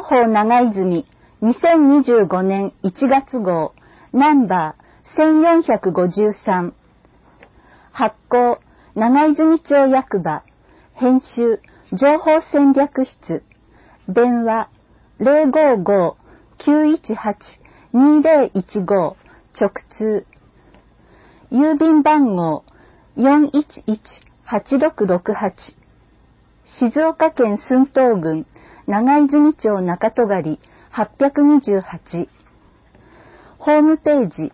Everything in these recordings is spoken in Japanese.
報長泉2025年1月号ナンバー1453発行長泉町役場編集情報戦略室電話055-918-2015直通郵便番号411-8668静岡県駿東郡長泉町中戸狩828ホームページ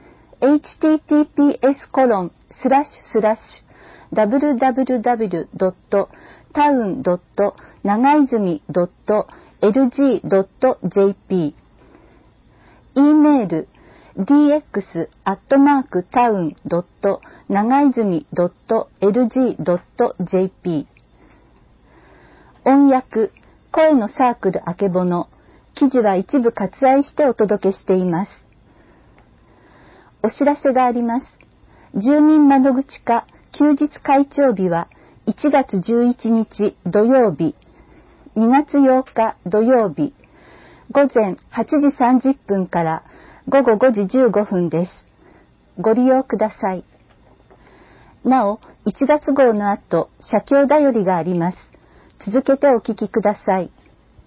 https://www.town.nagaizumi.lg.jp e メール dx@town.nagaizumi.lg.jp 音訳声のサークルあけぼの記事は一部割愛してお届けしています。お知らせがあります。住民窓口課休日会長日は1月11日土曜日、2月8日土曜日、午前8時30分から午後5時15分です。ご利用ください。なお、1月号の後、社協だよりがあります。続けてお聞きください。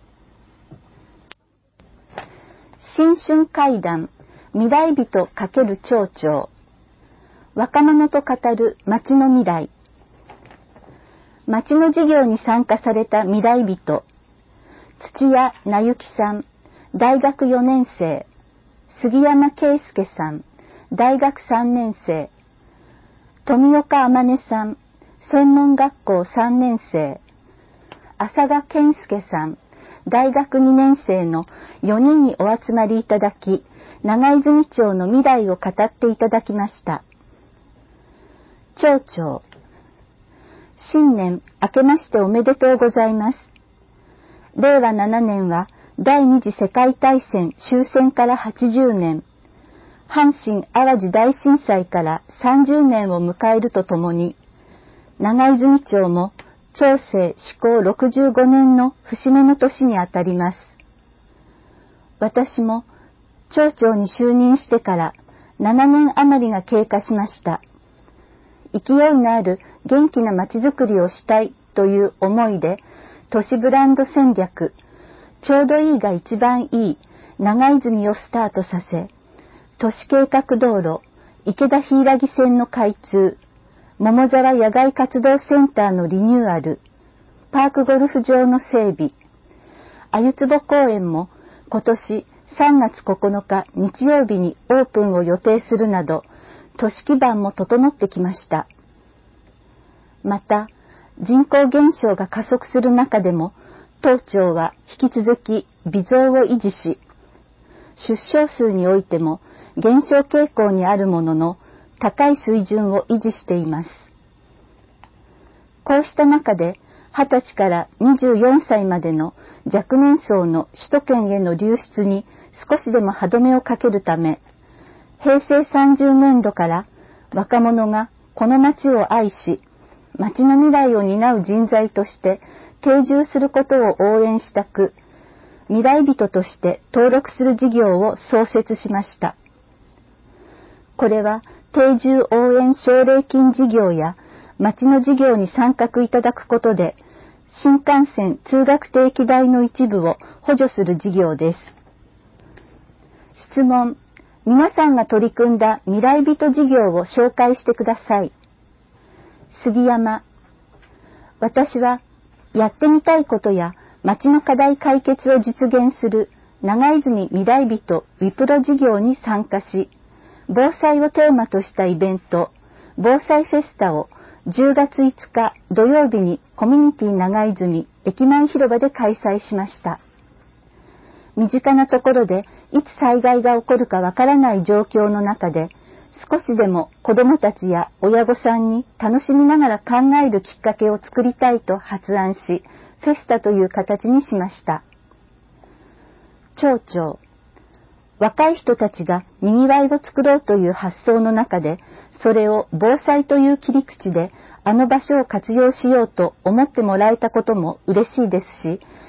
新春会談、未来人×町長。若者と語る町の未来。町の事業に参加された未来人。土屋なゆきさん、大学4年生。杉山圭介さん、大学3年生。富岡あまねさん、専門学校3年生。浅賀健介さん、大学2年生の4人にお集まりいただき、長泉町の未来を語っていただきました。町長、新年明けましておめでとうございます。令和7年は第二次世界大戦終戦から80年、阪神・淡路大震災から30年を迎えるとともに、長泉町も町政施行65年の節目の年にあたります。私も町長に就任してから7年余りが経過しました。勢いのある元気な町づくりをしたいという思いで、都市ブランド戦略、ちょうどいいが一番いい長泉をスタートさせ、都市計画道路、池田柊線の開通、桃沢野外活動センターのリニューアル、パークゴルフ場の整備、鮎壺公園も今年3月9日日曜日にオープンを予定するなど、都市基盤も整ってきました。また、人口減少が加速する中でも、当庁は引き続き微増を維持し、出生数においても減少傾向にあるものの、高い水準を維持しています。こうした中で、20歳から24歳までの若年層の首都圏への流出に少しでも歯止めをかけるため、平成30年度から若者がこの町を愛し、町の未来を担う人材として定住することを応援したく、未来人として登録する事業を創設しました。これは定住応援奨励金事業や町の事業に参画いただくことで、新幹線通学定期代の一部を補助する事業です。質問、皆さんが取り組んだ未来人事業を紹介してください。杉山、私はやってみたいことや町の課題解決を実現する長泉未来人ウィプロ事業に参加し、防災をテーマとしたイベント、防災フェスタを10月5日土曜日にコミュニティ長泉駅前広場で開催しました。身近なところでいつ災害が起こるかわからない状況の中で、少しでも子どもたちや親御さんに楽しみながら考えるきっかけを作りたいと発案し、フェスタという形にしました。町長、若い人たちがにぎわいを作ろうという発想の中で、それを防災という切り口であの場所を活用しようと思ってもらえたことも嬉しいですし、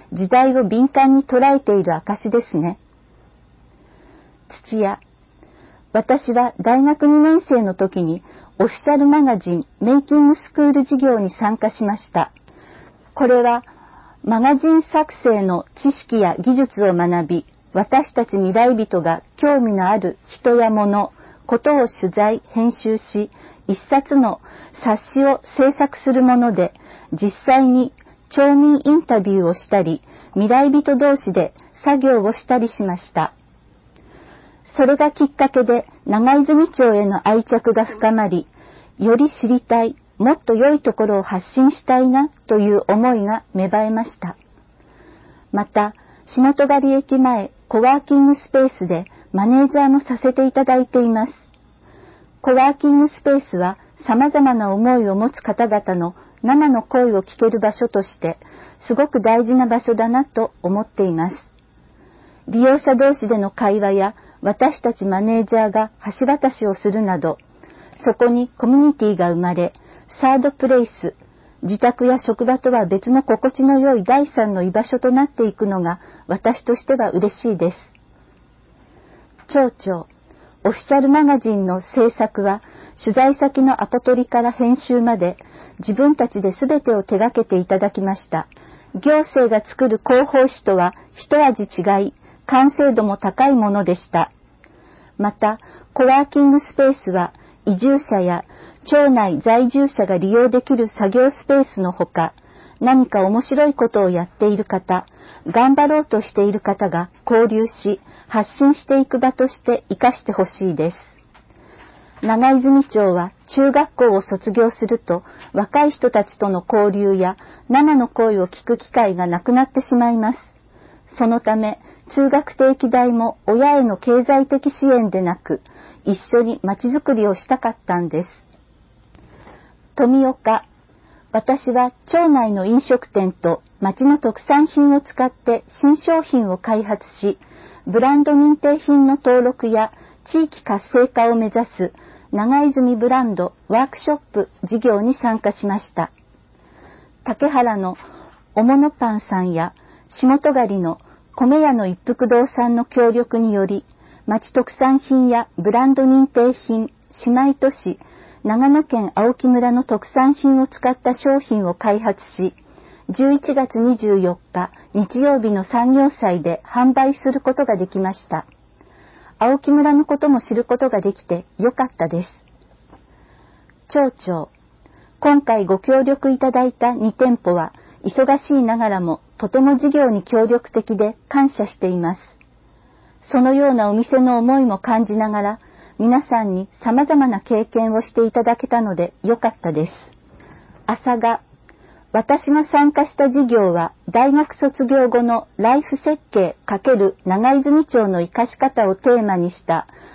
時代を敏感に捉えている証ですね。土屋、私は大学2年生の時にオフィシャルマガジンメイキングスクール事業に参加しました。これはマガジン作成の知識や技術を学び、私たち未来人が興味のある人や物、ことを取材、編集し、一冊の冊子を制作するもので、実際に町民インタビューをしたり、未来人同士で作業をしたりしました。それがきっかけで長泉町への愛着が深まり、より知りたい、もっと良いところを発信したいなという思いが芽生えました。また、下戸狩駅前コワーキングスペースでマネージャーもさせていただいています。コワーキングスペースは様々な思いを持つ方々の生の声を聞ける場所としてすごく大事な場所だなと思っています。利用者同士での会話や私たちマネージャーが橋渡しをするなど、そこにコミュニティが生まれ、サードプレイス、自宅や職場とは別の心地の良い第三の居場所となっていくのが私としては嬉しいです。町長、オフィシャルマガジンの制作は取材先のアポ取りから編集まで自分たちで全てを手掛けていただきました。行政が作る広報誌とは一味違い、完成度も高いものでした。また、コワーキングスペースは移住者や町内在住者が利用できる作業スペースのほか、何か面白いことをやっている方、頑張ろうとしている方が交流し、発信していく場として活かしてほしいです。長泉町は中学校を卒業すると、若い人たちとの交流や生の声を聞く機会がなくなってしまいます。そのため、通学定期代も親への経済的支援でなく、一緒にまちづくりをしたかったんです。富岡、私は町内の飲食店と町の特産品を使って新商品を開発し、ブランド認定品の登録や地域活性化を目指す長泉ブランドワークショップ事業に参加しました。竹原のおものパンさんや下戸狩の米屋の一福堂さんの協力により、町特産品やブランド認定品、姉妹都市、長野県青木村の特産品を使った商品を開発し、11月24日日曜日の産業祭で販売することができました。青木村のことも知ることができてよかったです。町長、今回ご協力いただいた2店舗は忙しいながらもとても事業に協力的で感謝しています。そのようなお店の思いも感じながら、皆さんに様々な経験をしていただけたのでよかったです。朝が、私が参加した事業は大学卒業後のライフ設計×長泉町の生かし方をテーマにした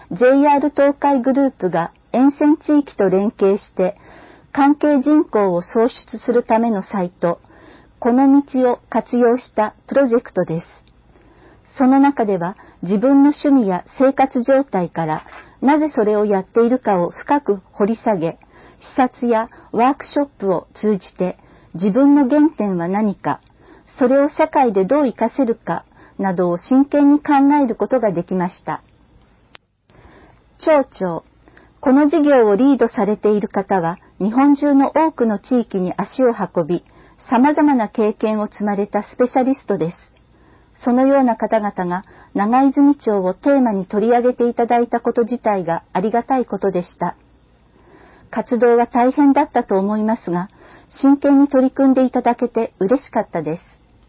JR 東海グループが沿線地域と連携して関係人口を創出するためのサイト、この道を活用したプロジェクトです。その中では自分の趣味や生活状態からなぜそれをやっているかを深く掘り下げ、視察やワークショップを通じて自分の原点は何か、それを社会でどう活かせるかなどを真剣に考えることができました。町長、この事業をリードされている方は日本中の多くの地域に足を運び、様々な経験を積まれたスペシャリストです。そのような方々が長泉町をテーマに取り上げていただいたこと自体がありがたいことでした。活動は大変だったと思いますが、真剣に取り組んでいただけて嬉しかったです。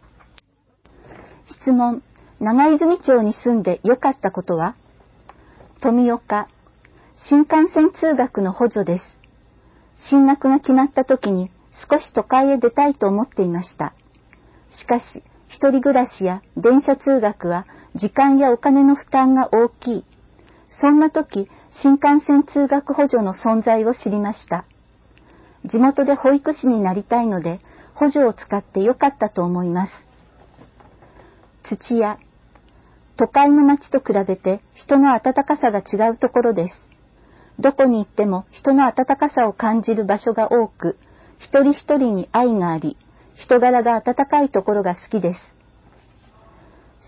質問、長泉町に住んで良かったことは？富岡、新幹線通学の補助です。進学が決まった時に少し都会へ出たいと思っていました。しかし、一人暮らしや電車通学は時間やお金の負担が大きい。そんな時、新幹線通学補助の存在を知りました。地元で保育士になりたいので、補助を使ってよかったと思います。土屋、都会の町と比べて人の温かさが違うところです。どこに行っても人の温かさを感じる場所が多く、一人一人に愛があり、人柄が温かいところが好きです。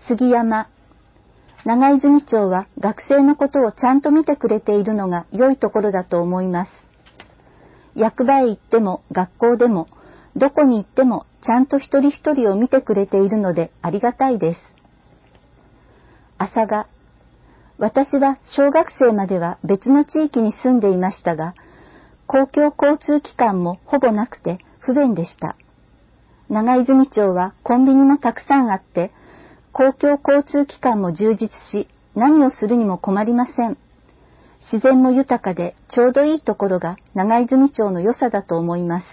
杉山。長泉町は学生のことをちゃんと見てくれているのが良いところだと思います。役場へ行っても学校でもどこに行ってもちゃんと一人一人を見てくれているのでありがたいです。朝が。私は小学生までは別の地域に住んでいましたが、公共交通機関もほぼなくて不便でした。長泉町はコンビニもたくさんあって、公共交通機関も充実し、何をするにも困りません。自然も豊かでちょうどいいところが長泉町の良さだと思います。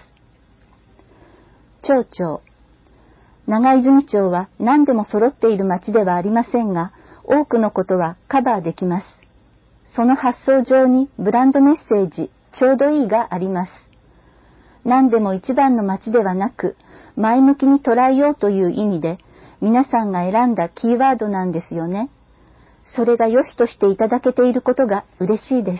町長。長泉町は何でも揃っている町ではありませんが、多くのことはカバーできます。その発想上にブランドメッセージ、ちょうどいいがあります。何でも一番の町ではなく、前向きに捉えようという意味で、皆さんが選んだキーワードなんですよね。それが良しとしていただけていることが嬉しいです。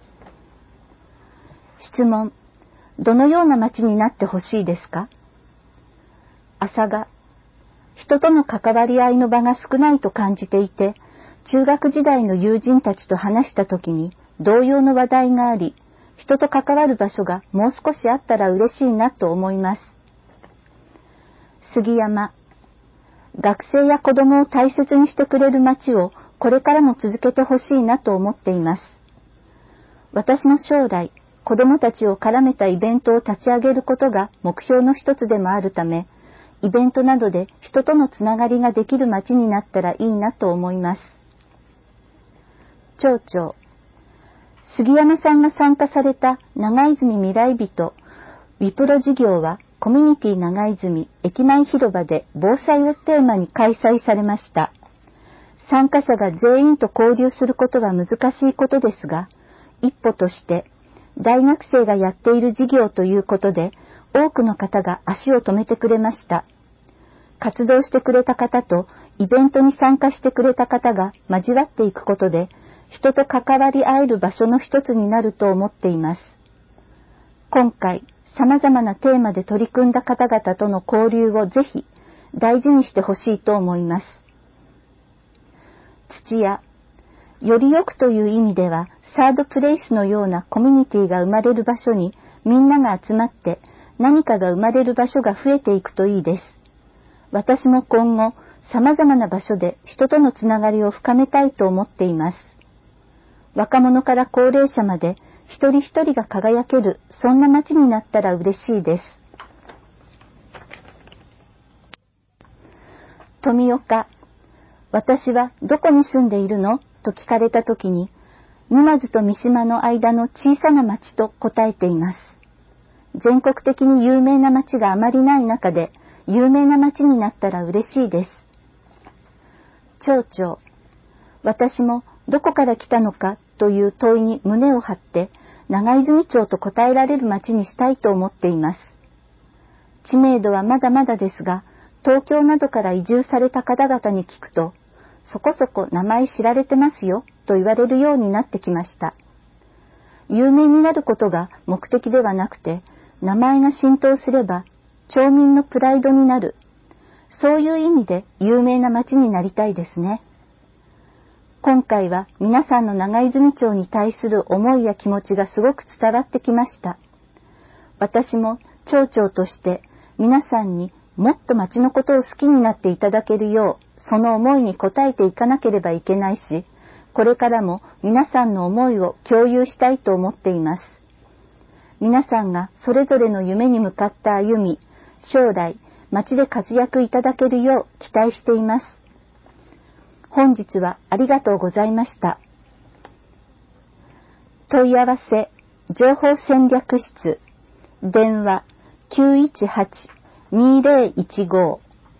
質問。どのような町になってほしいですか？朝が。人との関わり合いの場が少ないと感じていて、中学時代の友人たちと話したときに同様の話題があり、人と関わる場所がもう少しあったら嬉しいなと思います。杉山。学生や子供を大切にしてくれる町をこれからも続けてほしいなと思っています。私の将来、子供たちを絡めたイベントを立ち上げることが目標の一つでもあるため、イベントなどで人とのつながりができる町になったらいいなと思います。町長。杉山さんが参加された長泉未来人ウィプロ事業はコミュニティ長泉駅前広場で防災をテーマに開催されました。参加者が全員と交流することは難しいことですが、一歩として大学生がやっている事業ということで多くの方が足を止めてくれました。活動してくれた方とイベントに参加してくれた方が交わっていくことで、人と関わり合える場所の一つになると思っています。今回、様々なテーマで取り組んだ方々との交流をぜひ大事にしてほしいと思います。土屋。よりよくという意味では、サードプレイスのようなコミュニティが生まれる場所にみんなが集まって何かが生まれる場所が増えていくといいです。私も今後、様々な場所で人とのつながりを深めたいと思っています。若者から高齢者まで一人一人が輝ける、そんな街になったら嬉しいです。富岡。私はどこに住んでいるのと聞かれたときに、沼津と三島の間の小さな町と答えています。全国的に有名な町があまりない中で、有名な町になったら嬉しいです。町長。私もどこから来たのかという問いに胸を張って長泉町と答えられる町にしたいと思っています。知名度はまだまだですが、東京などから移住された方々に聞くと、そこそこ名前知られてますよと言われるようになってきました。有名になることが目的ではなくて、名前が浸透すれば町民のプライドになる。そういう意味で有名な町になりたいですね。今回は皆さんの長泉町に対する思いや気持ちがすごく伝わってきました。私も町長として皆さんにもっと町のことを好きになっていただけるよう、その思いに応えていかなければいけないし、これからも皆さんの思いを共有したいと思っています。皆さんがそれぞれの夢に向かって歩み、将来町で活躍いただけるよう期待しています。本日はありがとうございました。問い合わせ情報戦略室電話 918-2015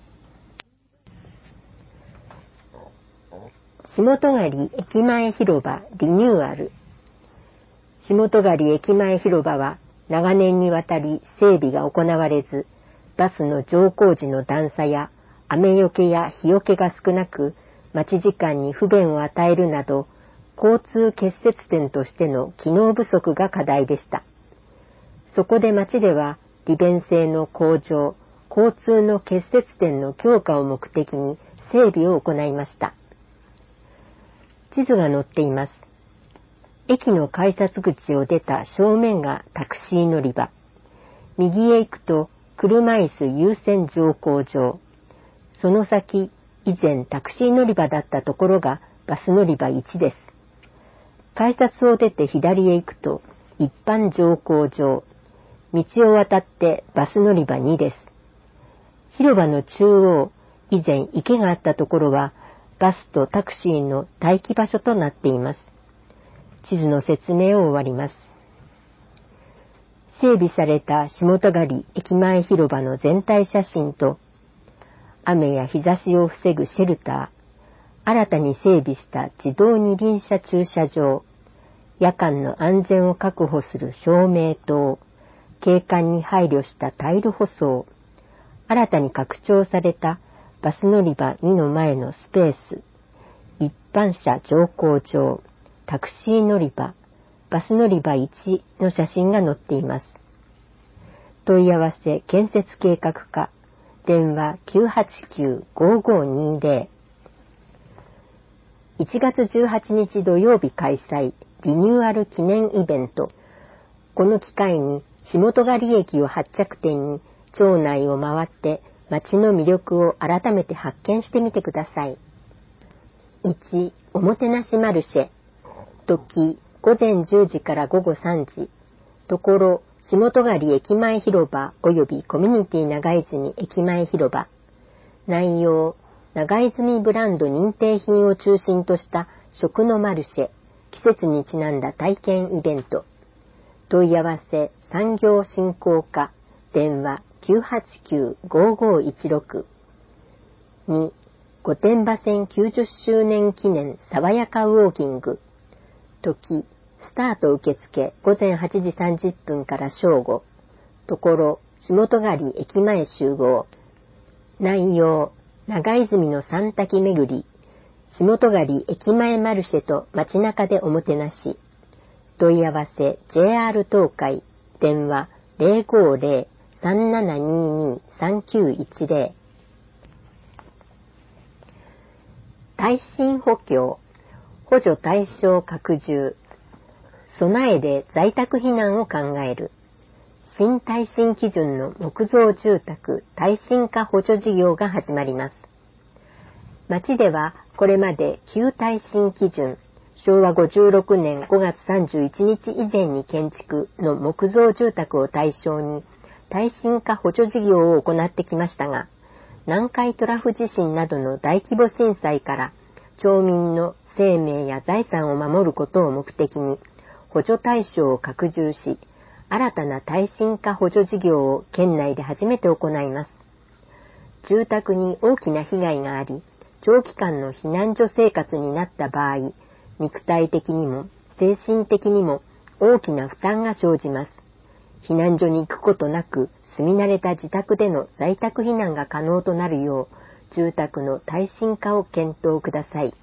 下戸狩駅前広場リニューアル。下戸狩駅前広場は長年にわたり整備が行われず、バスの乗降時の段差や雨よけや日よけが少なく、待ち時間に不便を与えるなど、交通結節点としての機能不足が課題でした。そこで町では利便性の向上、交通の結節点の強化を目的に整備を行いました。地図が載っています。駅の改札口を出た正面がタクシー乗り場。右へ行くと車椅子優先乗降場。その先、以前タクシー乗り場だったところがバス乗り場1です。改札を出て左へ行くと一般乗降場。道を渡ってバス乗り場2です。広場の中央、以前池があったところはバスとタクシーの待機場所となっています。地図の説明を終わります。整備された下戸狩駅前広場の全体写真と、雨や日差しを防ぐシェルター、新たに整備した自動二輪車駐車場、夜間の安全を確保する照明灯、景観に配慮したタイル舗装、新たに拡張されたバス乗り場2の前のスペース、一般車乗降場、タクシー乗り場、バス乗り場1の写真が載っています。問い合わせ建設計画課、電話 989-5520。1月18日土曜日開催、リニューアル記念イベント。この機会に下戸狩駅を発着点に町内を回って街の魅力を改めて発見してみてください。1、おもてなしマルシェ。時、午前10時から午後3時。ところ、下戸狩駅前広場及びコミュニティ長泉駅前広場。内容、長泉ブランド認定品を中心とした食のマルシェ、季節にちなんだ体験イベント。問い合わせ産業振興課、電話 989-5516。2、御殿場線90周年記念爽やかウォーキング。時、スタート受付午前8時30分から正午。ところ、下戸狩駅前集合。内容、長泉の三滝巡り。下戸狩駅前マルシェと街中でおもてなし。問い合わせ JR 東海。電話 050-3722-3910。耐震補強。補助対象拡充。備えで在宅避難を考える。新耐震基準の木造住宅耐震化補助事業が始まります。町ではこれまで旧耐震基準、昭和56年5月31日以前に建築の木造住宅を対象に耐震化補助事業を行ってきましたが、南海トラフ地震などの大規模震災から町民の生命や財産を守ることを目的に補助対象を拡充し、新たな耐震化補助事業を県内で初めて行います。住宅に大きな被害があり、長期間の避難所生活になった場合、肉体的にも精神的にも大きな負担が生じます。避難所に行くことなく、住み慣れた自宅での在宅避難が可能となるよう、住宅の耐震化を検討ください。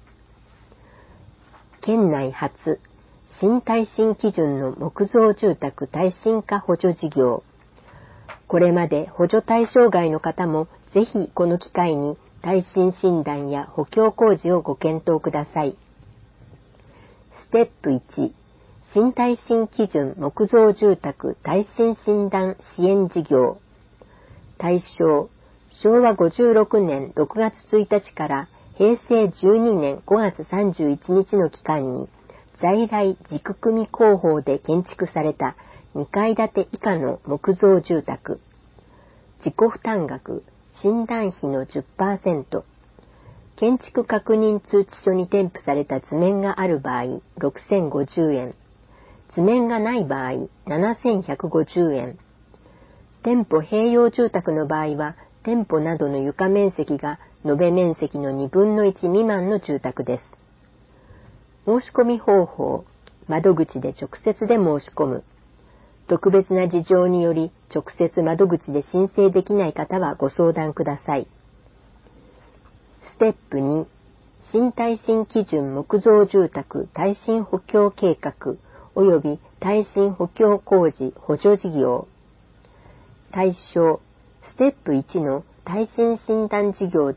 県内初、新耐震基準の木造住宅耐震化補助事業。これまで補助対象外の方もぜひこの機会に耐震診断や補強工事をご検討ください。ステップ1、新耐震基準木造住宅耐震診断支援事業。対象、昭和56年6月1日から平成12年5月31日の期間に在来軸組工法で建築された2階建て以下の木造住宅。自己負担額、診断費の 10%。建築確認通知書に添付された図面がある場合、6050円。図面がない場合、7150円。店舗併用住宅の場合は、店舗などの床面積が延べ面積の2分の1未満の住宅です。申し込み方法、窓口で直接で申し込む。特別な事情により直接窓口で申請できない方はご相談ください。ステップ2、新耐震基準木造住宅耐震補強計画及び耐震補強工事補助事業。対象、ステップ1の耐震診断事業で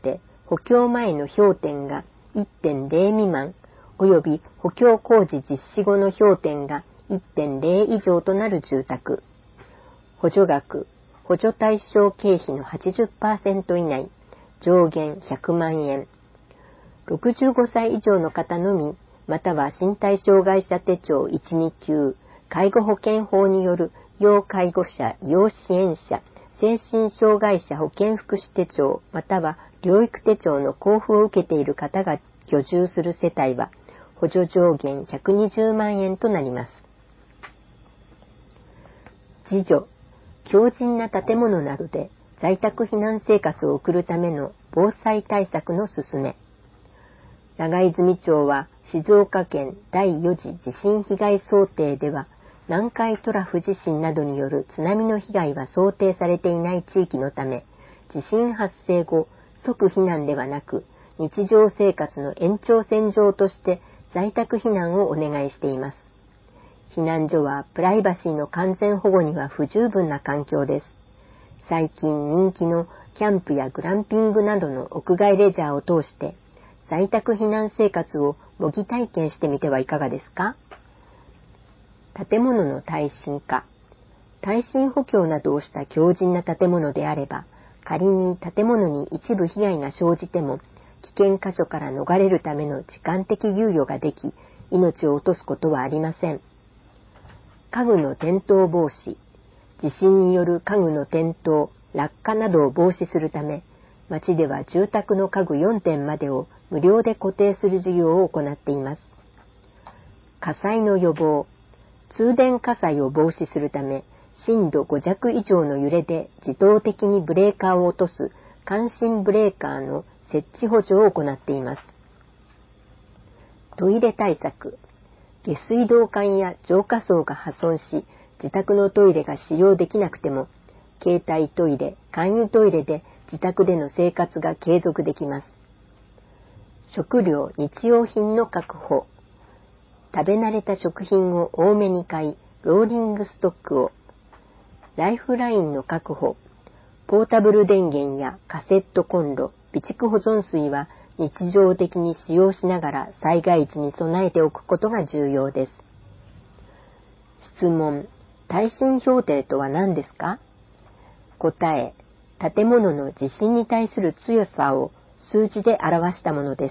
補強前の評点が 1.0 未満、および補強工事実施後の評点が 1.0 以上となる住宅。補助額、補助対象経費の 80% 以内、上限100万円。65歳以上の方のみ、または身体障害者手帳1、2級、介護保険法による要介護者、要支援者、精神障害者保健福祉手帳、または療育手帳の交付を受けている方が居住する世帯は、補助上限120万円となります。自助、強靭な建物などで在宅避難生活を送るための防災対策の勧め。長泉町は静岡県第4次地震被害想定では、南海トラフ地震などによる津波の被害は想定されていない地域のため、地震発生後、即避難ではなく、日常生活の延長線上として在宅避難をお願いしています。避難所はプライバシーの完全保護には不十分な環境です。最近人気のキャンプやグランピングなどの屋外レジャーを通して、在宅避難生活を模擬体験してみてはいかがですか？建物の耐震化。耐震補強などをした強靭な建物であれば、仮に建物に一部被害が生じても、危険箇所から逃れるための時間的猶予ができ、命を落とすことはありません。家具の転倒防止。地震による家具の転倒、落下などを防止するため、町では住宅の家具4点までを無料で固定する事業を行っています。火災の予防。通電火災を防止するため、震度5弱以上の揺れで自動的にブレーカーを落とす感震ブレーカーの設置補助を行っています。トイレ対策。下水道管や浄化槽が破損し、自宅のトイレが使用できなくても、携帯トイレ、簡易トイレで自宅での生活が継続できます。食料・日用品の確保。食べ慣れた食品を多めに買い、ローリングストックを。ライフラインの確保。ポータブル電源やカセットコンロ、備蓄保存水は日常的に使用しながら災害時に備えておくことが重要です。質問。耐震評定とは何ですか？答え。建物の地震に対する強さを数字で表したものです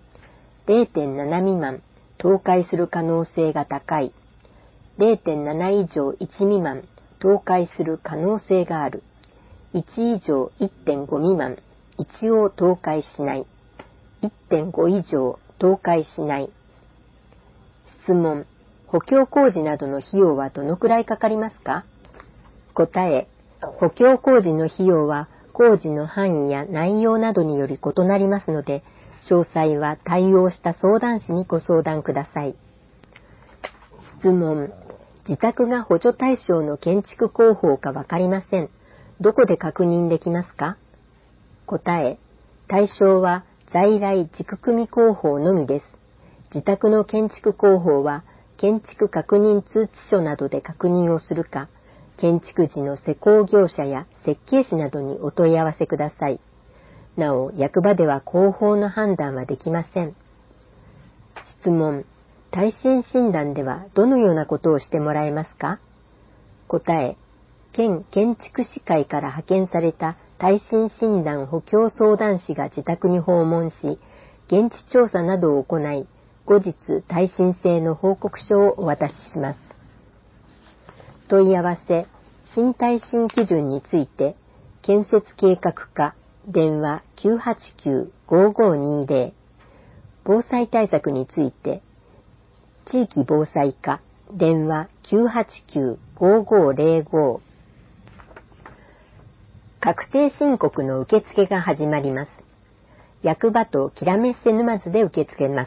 。0.7 未満。倒壊する可能性が高い。0.7 以上1未満、倒壊する可能性がある。1以上 1.5 未満、一応倒壊しない。1.5 以上倒壊しない。質問。補強工事などの費用はどのくらいかかりますか？答え。補強工事の費用は工事の範囲や内容などにより異なりますので、詳細は対応した相談士にご相談ください。質問。自宅が補助対象の建築工法かわかりません。どこで確認できますか？答え。対象は在来軸組工法のみです。自宅の建築工法は建築確認通知書などで確認をするか、建築時の施工業者や設計士などにお問い合わせください。なお、役場では工法の判断はできません。質問。耐震診断ではどのようなことをしてもらえますか？答え。県建築士会から派遣された耐震診断補強相談士が自宅に訪問し、現地調査などを行い、後日耐震性の報告書をお渡しします。問い合わせ。新耐震基準について、建設計画課、電話 989-5520。防災対策について、地域防災課、電話 989-5505。確定申告の受付が始まります。役場ときらめっせ沼津で受け付けます。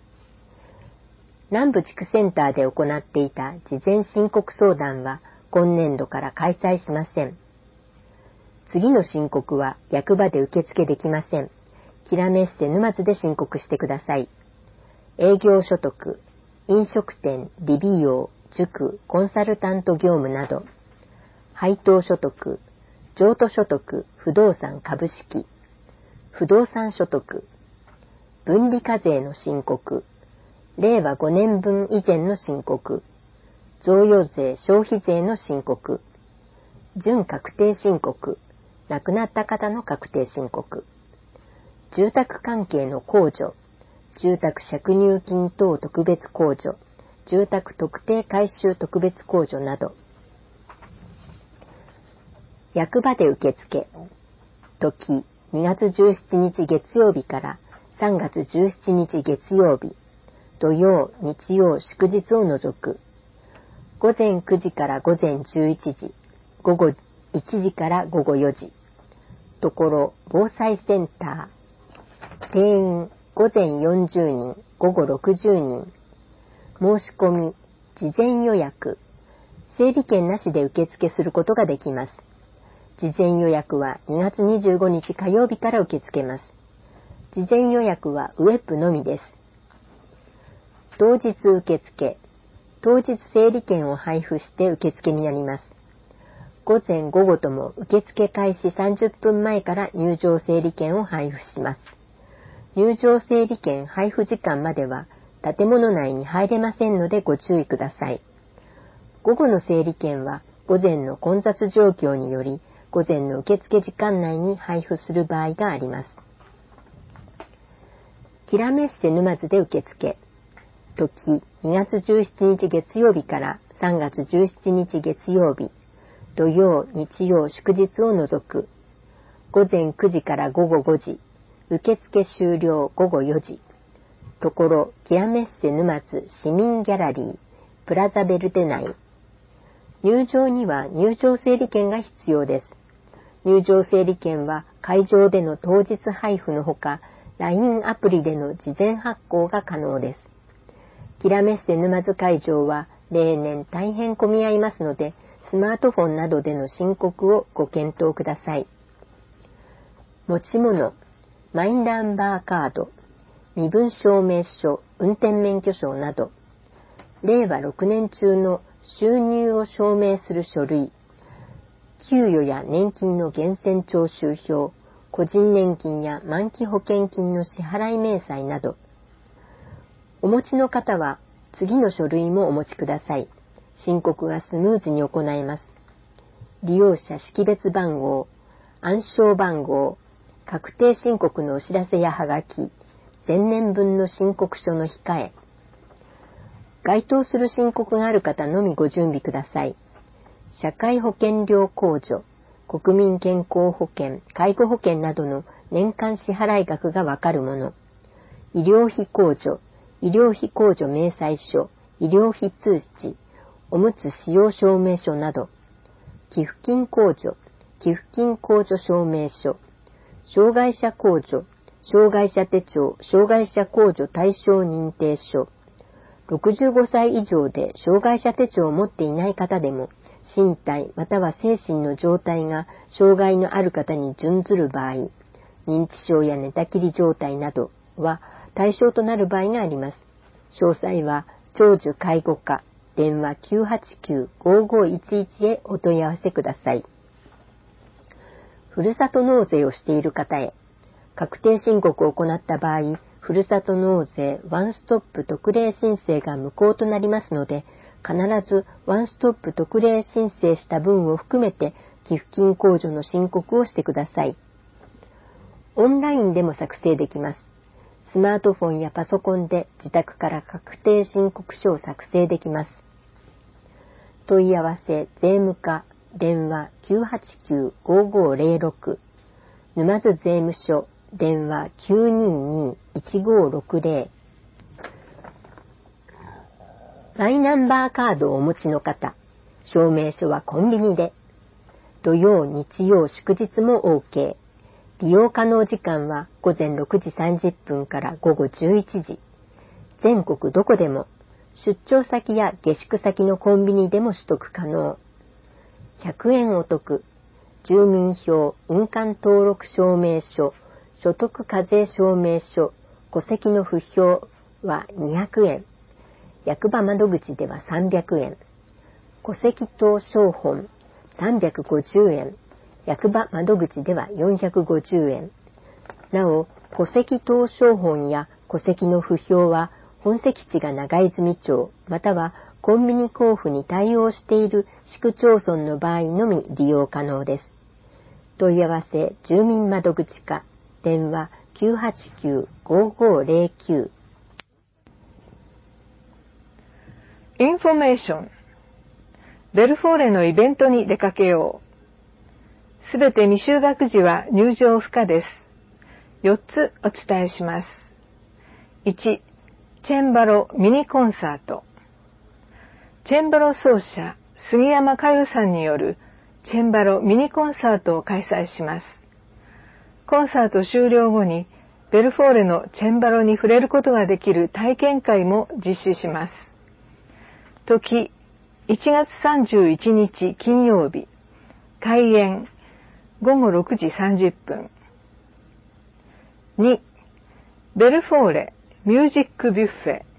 南部地区センターで行っていた事前申告相談は今年度から開催しません。次の申告は役場で受付できません。きらめっせ沼津で申告してください。営業所得、飲食店、理美容、塾、コンサルタント業務など、配当所得、譲渡所得、不動産株式、 不動産所得、分離課税の申告、令和5年分以前の申告、贈与税消費税の申告、準確定申告、亡くなった方の確定申告、住宅関係の控除、住宅借入金等特別控除、住宅特定回収特別控除など。役場で受付、時2月17日月曜日から3月17日月曜日、土曜、日曜、祝日を除く。午前9時から午前11時、午後1時から午後4時。ところ、防災センター。定員、午前40人、午後60人。申し込み、事前予約。整理券なしで受付することができます。事前予約は2月25日火曜日から受け付けます。事前予約はウェブのみです。当日受付。当日整理券を配布して受付になります。午前午後とも受付開始30分前から入場整理券を配布します。入場整理券配布時間までは建物内に入れませんのでご注意ください。午後の整理券は午前の混雑状況により午前の受付時間内に配布する場合があります。キラメッセ沼津で受付。時2月17日月曜日から3月17日月曜日、土曜、日曜、祝日を除く。午前9時から午後5時、受付終了午後4時。ところ、キラメッセ沼津市民ギャラリー、プラザベルデ内。入場には入場整理券が必要です。入場整理券は会場での当日配布のほか、LINE アプリでの事前発行が可能です。キラメッセ沼津会場は例年大変混み合いますので、スマートフォンなどでの申告をご検討ください。持ち物、マイナンバーカード、身分証明書、運転免許証など、令和6年中の収入を証明する書類、給与や年金の源泉徴収票、個人年金や満期保険金の支払い明細など。お持ちの方は次の書類もお持ちください。申告がスムーズに行えます。利用者識別番号、暗証番号、確定申告のお知らせやはがき、前年分の申告書の控え。該当する申告がある方のみご準備ください。社会保険料控除、国民健康保険、介護保険などの年間支払い額がわかるもの。医療費控除、医療費控除明細書、医療費通知、おむつ使用証明書など、寄付金控除、寄付金控除証明書、障害者控除、障害者手帳、障害者控除対象認定書、65歳以上で障害者手帳を持っていない方でも、身体または精神の状態が障害のある方に準ずる場合、認知症や寝たきり状態などは対象となる場合があります。詳細は長寿介護課電話 989-5511 へお問い合わせください。ふるさと納税をしている方へ、確定申告を行った場合、ふるさと納税ワンストップ特例申請が無効となりますので、必ずワンストップ特例申請した分を含めて寄付金控除の申告をしてください。オンラインでも作成できます。スマートフォンやパソコンで自宅から確定申告書を作成できます。問い合わせ税務課電話 989-5506 沼津税務署電話 922-1560 マイナンバーカードをお持ちの方、証明書はコンビニで。土曜、日曜、祝日も OK。利用可能時間は午前6時30分から午後11時。全国どこでも、出張先や下宿先のコンビニでも取得可能。100円お得。住民票、印鑑登録証明書、所得課税証明書、戸籍の不評は200円。役場窓口では300円。戸籍謄証本350円。役場窓口では450円。 なお、戸籍謄商本や戸籍の不評は、本籍地が長泉町、またはコンビニ交付に対応している市区町村の場合のみ利用可能です。問い合わせ住民窓口課、電話 989-5509。 インフォメーション。ベルフォーレのイベントに出かけよう。すべて未就学児は入場不可です。4つお伝えします。1、チェンバロミニコンサート。チェンバロ奏者杉山佳代さんによるチェンバロミニコンサートを開催します。コンサート終了後にベルフォーレのチェンバロに触れることができる体験会も実施します。時、1月31日金曜日、開演午後6時30分。2、ベルフォーレミュージックビュッフェ。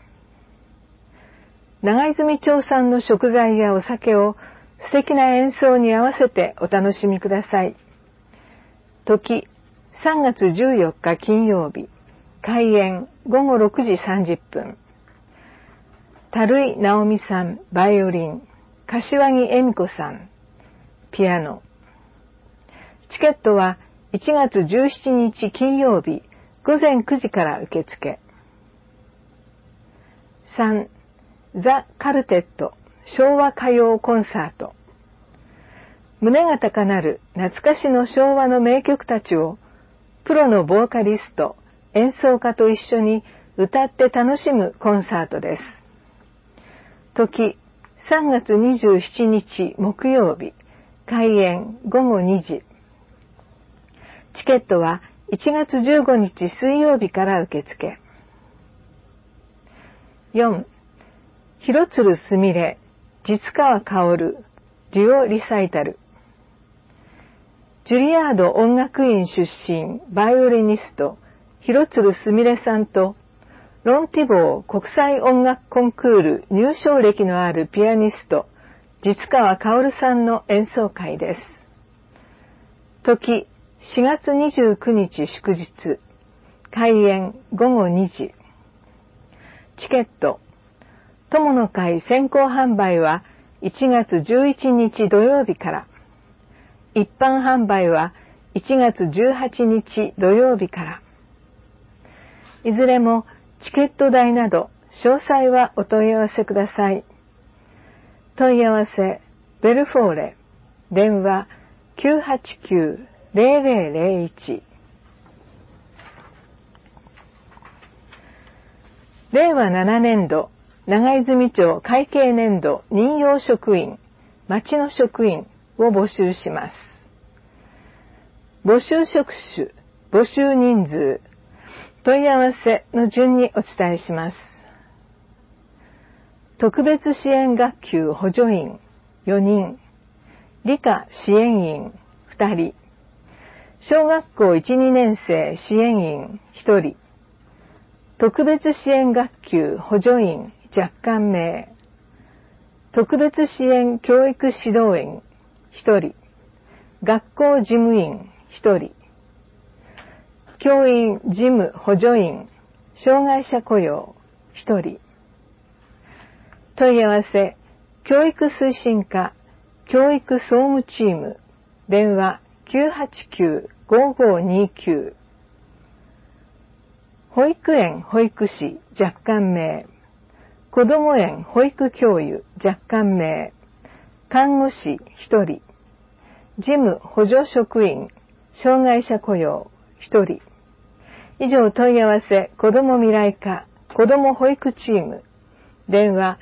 長泉町産の食材やお酒を素敵な演奏に合わせてお楽しみください。時、3月14日金曜日、開演午後6時30分。樽井直美さん、バイオリン、柏木恵美子さん、ピアノ。チケットは1月17日金曜日、午前9時から受付。3、ザ・カルテット昭和歌謡コンサート。胸が高鳴る懐かしの昭和の名曲たちをプロのボーカリスト、演奏家と一緒に歌って楽しむコンサートです。時、3月27日木曜日、開演午後2時。チケットは1月15日水曜日から受付。4、広鶴すみれ、実川薫、デュオリサイタル。ジュリアード音楽院出身バイオリニスト、広鶴すみれさんと、ロンティボー国際音楽コンクール入賞歴のあるピアニスト、実川薫さんの演奏会です。時、4月29日祝日、開演午後2時。チケット、友の会先行販売は1月11日土曜日から、一般販売は1月18日土曜日から。いずれもチケット代など詳細はお問い合わせください。問い合わせ、ベルフォーレ、電話 989-0001。令和7年度、長泉町会計年度任用職員、町の職員を募集します。募集職種、募集人数、問い合わせの順にお伝えします。特別支援学級補助員4人、理科支援員2人、小学校 1,2 年生支援員1人、特別支援学級補助員若干名、特別支援教育指導員1人、学校事務員1人、教員事務補助員障害者雇用1人。問い合わせ、教育推進課教育総務チーム、電話 989-5529。保育園保育士若干名、子ども園保育教諭若干名、看護師1人、事務補助職員障害者雇用1人。以上問い合わせ、子ども未来課子ども保育チーム、電話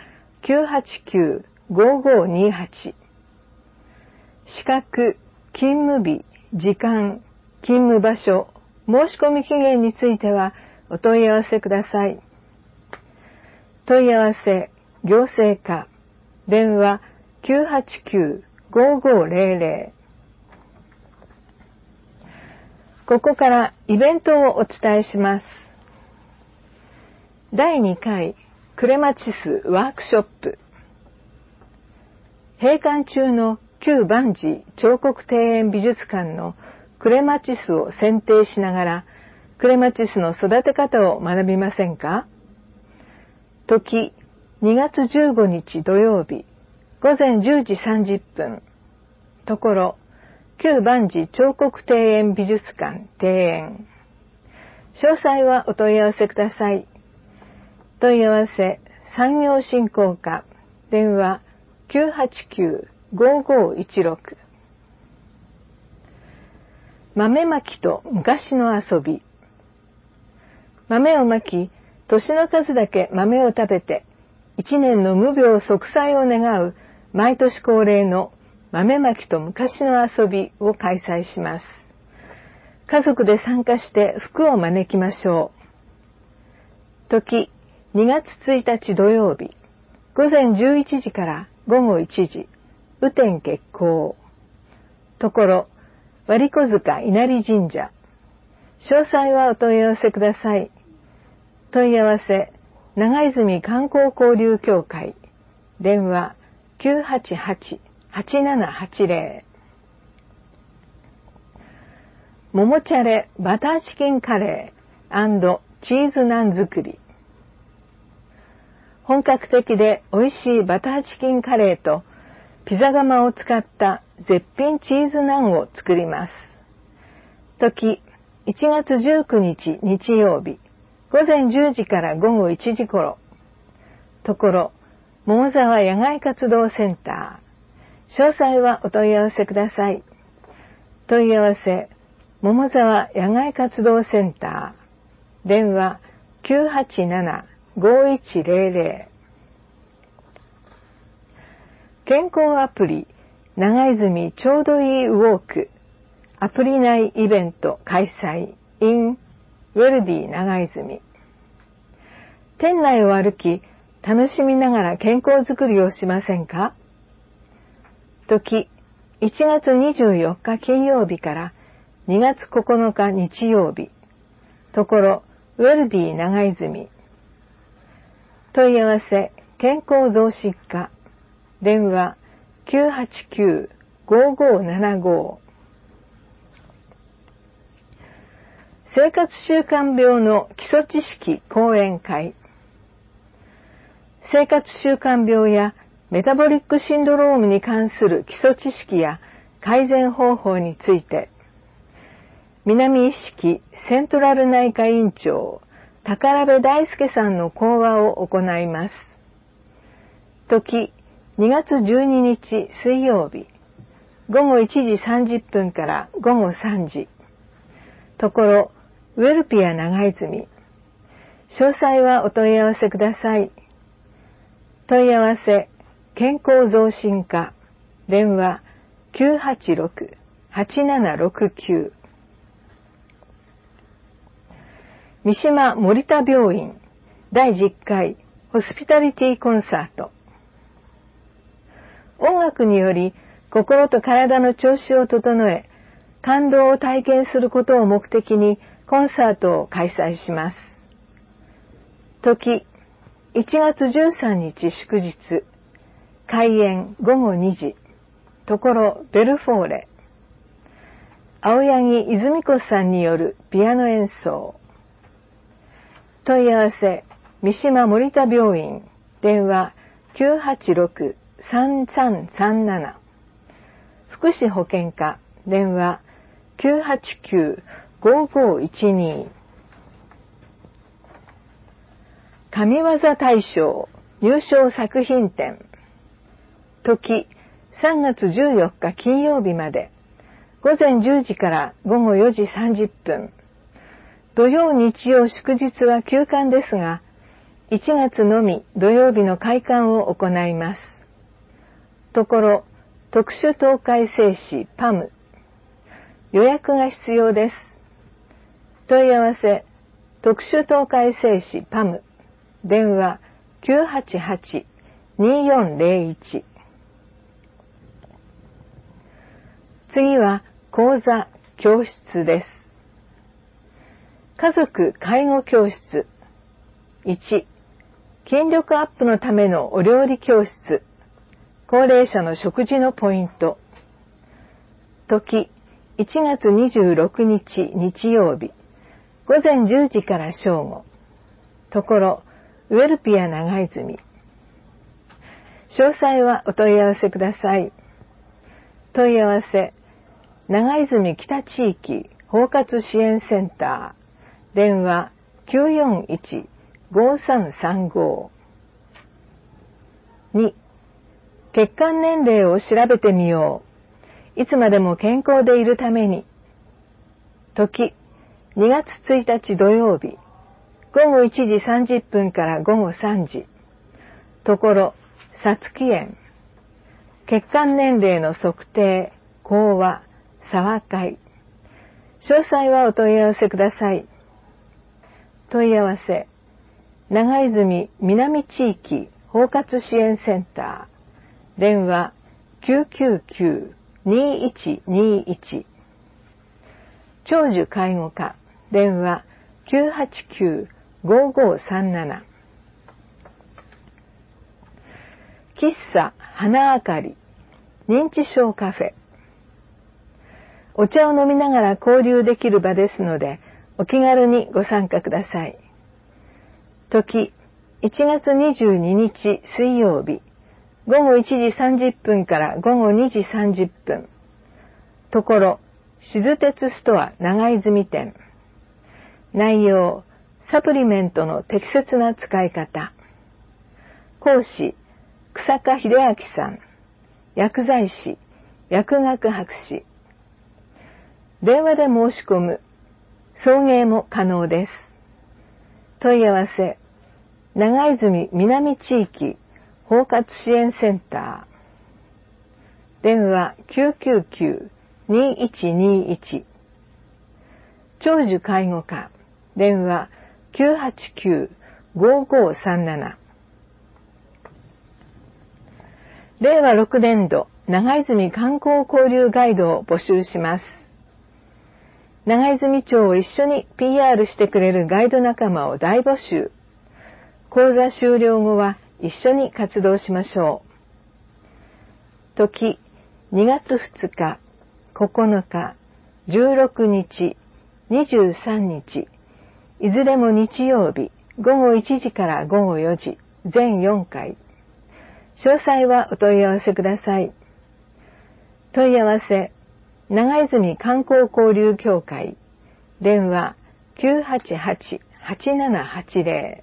989-5528。資格、勤務日、時間、勤務場所、申し込み期限についてはお問い合わせください。問い合わせ、行政課、電話 989-5500。ここからイベントをお伝えします。第2回クレマチスワークショップ。閉館中の旧万事彫刻庭園美術館のクレマチスを選定しながら、 クレマチスの育て方を学びませんか？時、2月15日土曜日、午前10時30分。ところ、旧万事彫刻庭園美術館庭園。詳細はお問い合わせください。問い合わせ、産業振興課、電話 989-5516。豆まきと昔の遊び。豆をまき、年の数だけ豆を食べて、一年の無病息災を願う毎年恒例の豆まきと昔の遊びを開催します。家族で参加して福を招きましょう。時、2月1日土曜日、午前11時から午後1時、雨天決行。ところ、割子塚稲荷神社。詳細はお問い合わせください。問い合わせ、長泉観光交流協会。電話 988-8780。ももチャレバターチキンカレー&チーズナン作り。本格的で美味しいバターチキンカレーとピザ窯を使った絶品チーズナンを作ります。時、1月19日日曜日、午前10時から午後1時頃。ところ、桃沢野外活動センター。詳細はお問い合わせください。問い合わせ、桃沢野外活動センター。電話 987-5100。健康アプリ、長泉ちょうどいいウォーク。アプリ内イベント開催 in ウェルディ長泉。店内を歩き、楽しみながら健康づくりをしませんか？時、1月24日金曜日から2月9日日曜日。ところ、ウェルディ長泉。問い合わせ、健康増進課。電話 989-5575。生活習慣病の基礎知識講演会。生活習慣病やメタボリックシンドロームに関する基礎知識や改善方法について、南一色セントラル内科院長宝部大輔さんの講話を行います。時、2月12日水曜日、午後1時30分から午後3時。ところ、ウェルピア長泉。詳細はお問い合わせください。問い合わせ、健康増進課。電話 986-8769。三島森田病院第10回ホスピタリティコンサート。音楽により心と体の調子を整え、感動を体験することを目的にコンサートを開催します。時、1月13日祝日、開演午後2時、ところベルフォーレ。青柳泉子さんによるピアノ演奏。問い合わせ、三島森田病院、電話 986-3337。福祉保健課、電話 989-5512。神業大賞入賞作品展。時、3月14日金曜日まで、午前10時から午後4時30分。土曜日曜祝日は休館ですが、1月のみ土曜日の開館を行います。ところ、特殊東海製紙パム。予約が必要です。問い合わせ、特殊東海製紙パム。電話 988-2401。次は講座教室です。家族介護教室。1、筋力アップのためのお料理教室。高齢者の食事のポイント。時、1月26日日曜日、 午前10時から正午。ところ、ウェルピア長泉。詳細はお問い合わせください。問い合わせ、長泉北地域包括支援センター、電話 941-5335。2、血管年齢を調べてみよう。いつまでも健康でいるために。時、2月1日土曜日、午後1時30分から午後3時。ところ、さつき園。血管年齢の測定、講話、沢会。詳細はお問い合わせください。問い合わせ、長泉南地域包括支援センター、電話 999-2121。長寿介護課、電話 989-5537。喫茶花あかり、認知症カフェ。お茶を飲みながら交流できる場ですので、お気軽にご参加ください。時、1月22日水曜日、午後1時30分から午後2時30分。ところ、静鉄ストア長泉店。内容、サプリメントの適切な使い方。講師、草加秀明さん。薬剤師、薬学博士。電話で申し込む。送迎も可能です。問い合わせ、長泉南地域包括支援センター。電話 999-2121。長寿介護課。電話 989-5537。令和6年度長泉観光交流ガイドを募集します。長泉町を一緒に PR してくれるガイド仲間を大募集。講座終了後は一緒に活動しましょう。時、2月2日、9日、16日、23日、いずれも日曜日、午後1時から午後4時、全4回。詳細はお問い合わせください。問い合わせ、長泉観光交流協会。電話 988-8780。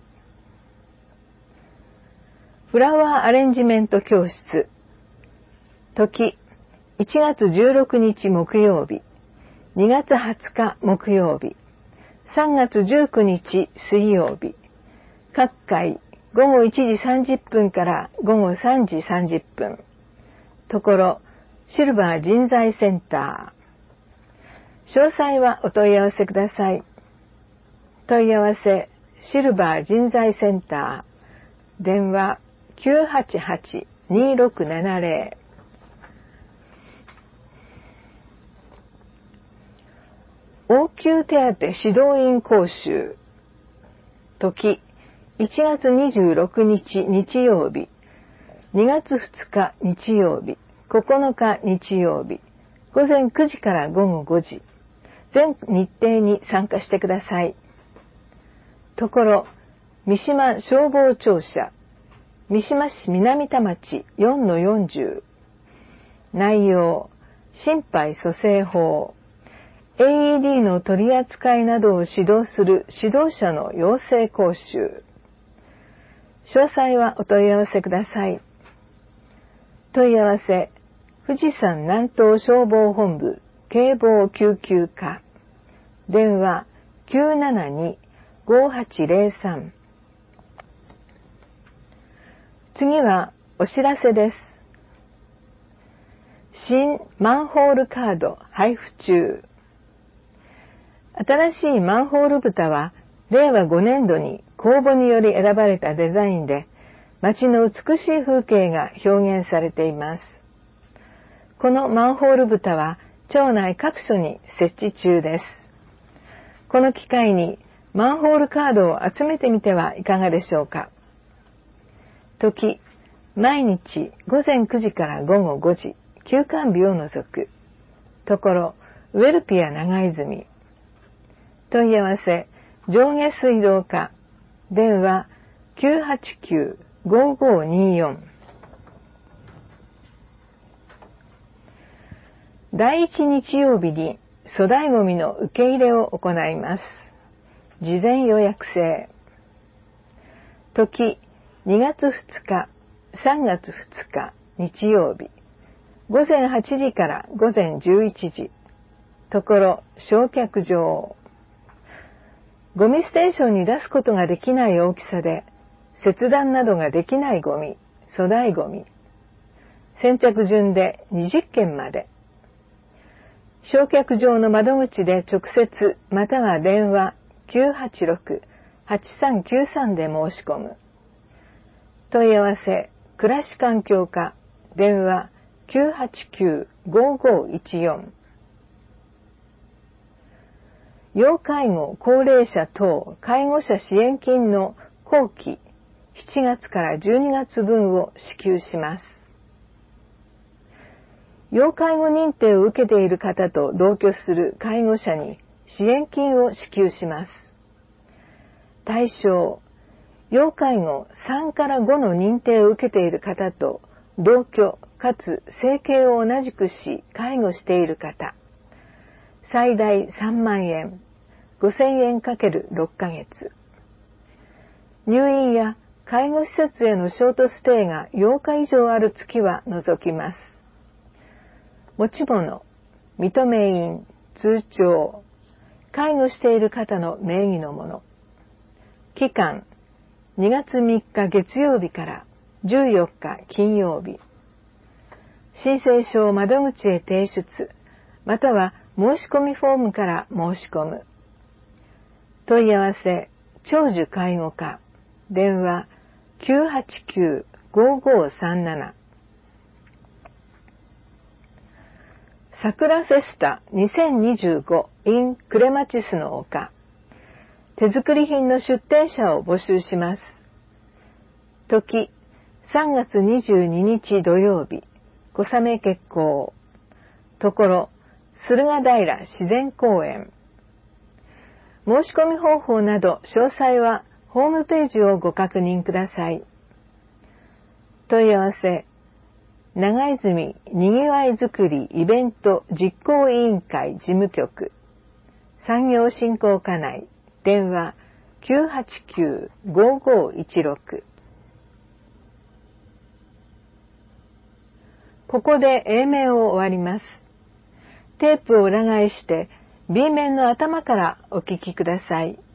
フラワーアレンジメント教室。時、1月16日木曜日、2月20日木曜日、3月19日水曜日。各回午後1時30分から午後3時30分。ところ、シルバー人材センター。詳細はお問い合わせください。問い合わせ、シルバー人材センター。電話 988-2670。応急手当指導員講習。時、1月26日日曜日、2月2日日曜日、9日日曜日、午前9時から午後5時、全日程に参加してください。ところ、三島消防庁舎、三島市南田町 4-40。内容、心肺蘇生法、AED の取り扱いなどを指導する指導者の養成講習。詳細はお問い合わせください。問い合わせ、富士山南東消防本部警防救急課。電話 972-5803。次はお知らせです。新マンホールカード配布中。新しいマンホール蓋は令和5年度に公募により選ばれたデザインで、街の美しい風景が表現されています。このマンホール蓋は町内各所に設置中です。この機会にマンホールカードを集めてみてはいかがでしょうか。時、毎日午前9時から午後5時、休館日を除く。ところ、ウェルピア長泉。問い合わせ、 上下水道課電話 989-5524。 第1日曜日に粗大ごみの受け入れを行います。事前予約制。時2月2日、3月2日日曜日、午前8時から午前11時。ところ焼却場。ゴミステーションに出すことができない大きさで、切断などができないゴミ、粗大ゴミ。先着順で20件まで。焼却場の窓口で直接または電話 986-8393 で申し込む。問い合わせ暮らし環境課電話 989-5514。 要介護高齢者等介護者支援金の後期7月から12月分を支給します。要介護認定を受けている方と同居する介護者に支援金を支給します。対象、要介護3から5の認定を受けている方と同居かつ生計を同じくし介護している方。最大3万円、5000円×6ヶ月。入院や介護施設へのショートステイが8日以上ある月は除きます。持ち物、認め印、通帳、介護している方の名義のもの。期間、2月3日月曜日から14日金曜日。申請書を窓口へ提出、または申し込みフォームから申し込む。問い合わせ、長寿介護課、電話 989-5537。桜フェスタ2025 in クレマチスの丘。手作り品の出店者を募集します。時、3月22日土曜日、小雨決行。ところ、駿河平自然公園。申し込み方法など詳細はホームページをご確認ください。問い合わせ、長泉にぎわいづくりイベント実行委員会事務局、産業振興課内、電話 989-5516。 ここで A 面を終わります。テープを裏返して B 面の頭からお聞きください。